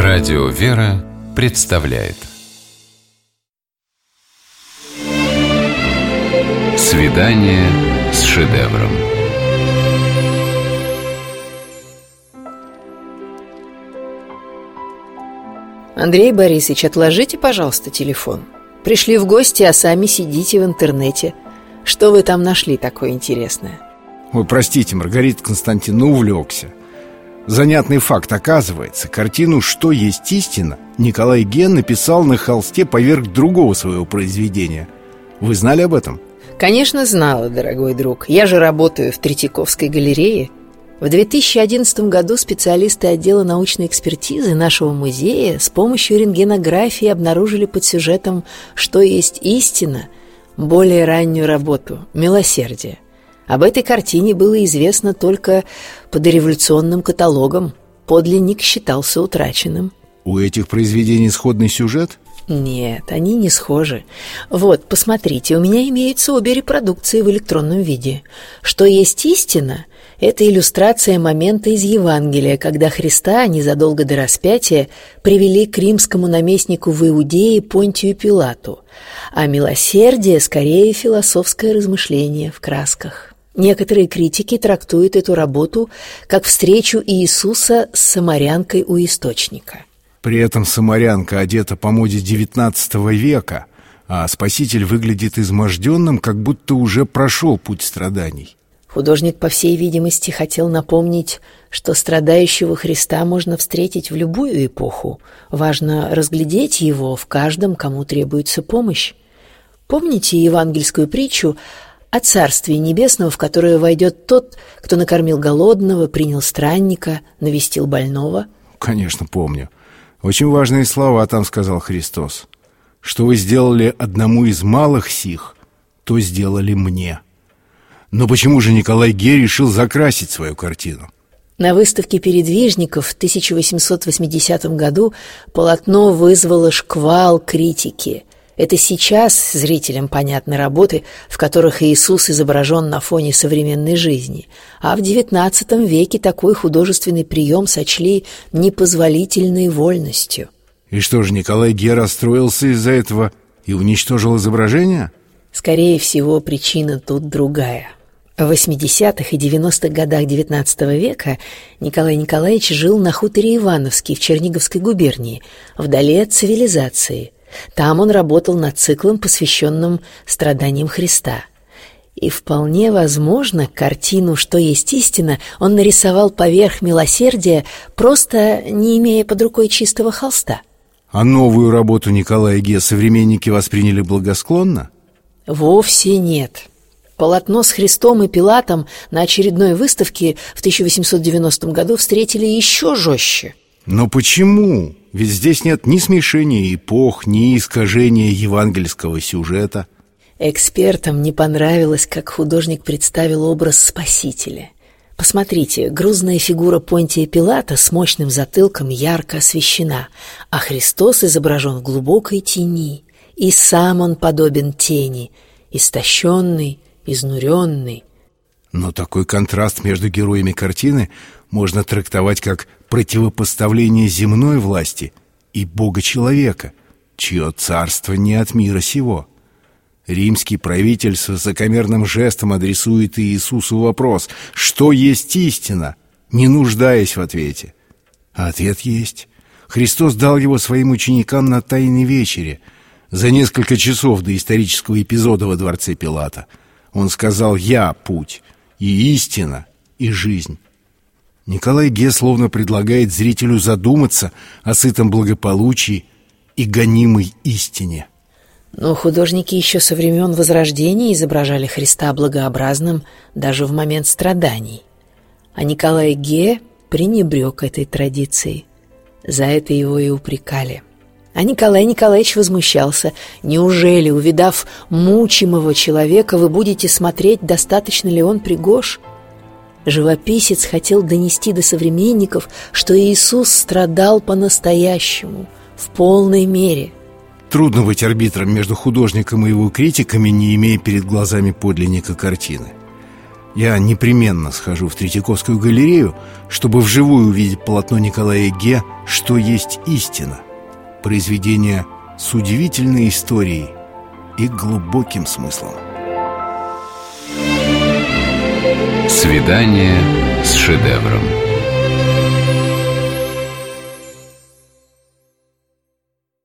Радио «Вера» представляет «Свидание с шедевром». Андрей Борисович, отложите, пожалуйста, телефон. Пришли в гости, а сами сидите в интернете. Что вы там нашли такое интересное? Ой, простите, Маргарита Константиновна, увлекся. Занятный факт. Оказывается, картину «Что есть истина» Николай Ге написал на холсте поверх другого своего произведения. Вы знали об этом? Конечно, знала, дорогой друг. Я же работаю в Третьяковской галерее. В 2011 году специалисты отдела научной экспертизы нашего музея с помощью рентгенографии обнаружили под сюжетом «Что есть истина» более раннюю работу «Милосердие». Об этой картине было известно только по дореволюционным каталогам. Подлинник считался утраченным. У этих произведений сходный сюжет? Нет, они не схожи. Вот, посмотрите, у меня имеются обе репродукции в электронном виде. «Что есть истина» — это иллюстрация момента из Евангелия, когда Христа незадолго до распятия привели к римскому наместнику в Иудее Понтию Пилату, а «Милосердие» — скорее философское размышление в красках. Некоторые критики трактуют эту работу как встречу Иисуса с самарянкой у источника. При этом самарянка одета по моде XIX века, а Спаситель выглядит изможденным, как будто уже прошел путь страданий. Художник, по всей видимости, хотел напомнить, что страдающего Христа можно встретить в любую эпоху. Важно разглядеть его в каждом, кому требуется помощь. Помните евангельскую притчу о Царстве Небесном, в которое войдет тот, кто накормил голодного, принял странника, навестил больного? Конечно, помню. Очень важные слова там сказал Христос. «Что вы сделали одному из малых сих, то сделали мне». Но почему же Николай Ге решил закрасить свою картину? На выставке передвижников в 1880 году полотно вызвало шквал критики. Это сейчас зрителям понятны работы, в которых Иисус изображен на фоне современной жизни. А в XIX веке такой художественный прием сочли непозволительной вольностью. И что же, Николай Ге расстроился из-за этого и уничтожил изображение? Скорее всего, причина тут другая. В 80-х и 90-х годах XIX века Николай Николаевич жил на хуторе Ивановский в Черниговской губернии, вдали от цивилизации. Там он работал над циклом, посвященным страданиям Христа. И вполне возможно, картину «Что есть истина» он нарисовал поверх «Милосердия», просто не имея под рукой чистого холста. А новую работу Николая Ге современники восприняли благосклонно? Вовсе нет. Полотно с Христом и Пилатом на очередной выставке в 1890 году встретили еще жестче. Но почему? Ведь здесь нет ни смешения эпох, ни искажения евангельского сюжета. Экспертам не понравилось, как художник представил образ Спасителя. Посмотрите, грузная фигура Понтия Пилата с мощным затылком ярко освещена, а Христос изображен в глубокой тени. И сам он подобен тени, истощенный, изнуренный. Но такой контраст между героями картины можно трактовать как противопоставление земной власти и Бога-человека, чье царство не от мира сего. Римский правитель с высокомерным жестом адресует Иисусу вопрос: «Что есть истина?», не нуждаясь в ответе. А ответ есть. Христос дал его своим ученикам на Тайной вечере за несколько часов до исторического эпизода во дворце Пилата. Он сказал: «Я путь, и истина, и жизнь». Николай Ге словно предлагает зрителю задуматься о сытом благополучии и гонимой истине. Но художники еще со времен Возрождения изображали Христа благообразным даже в момент страданий. А Николай Ге пренебрег этой традицией. За это его и упрекали. А Николай Николаевич возмущался: «Неужели, увидав мучимого человека, вы будете смотреть, достаточно ли он пригож?» Живописец хотел донести до современников, что Иисус страдал по-настоящему, в полной мере. Трудно быть арбитром между художником и его критиками, не имея перед глазами подлинника картины. Я непременно схожу в Третьяковскую галерею, чтобы вживую увидеть полотно Николая Ге «Что есть истина». Произведение с удивительной историей и глубоким смыслом. Свидание с шедевром.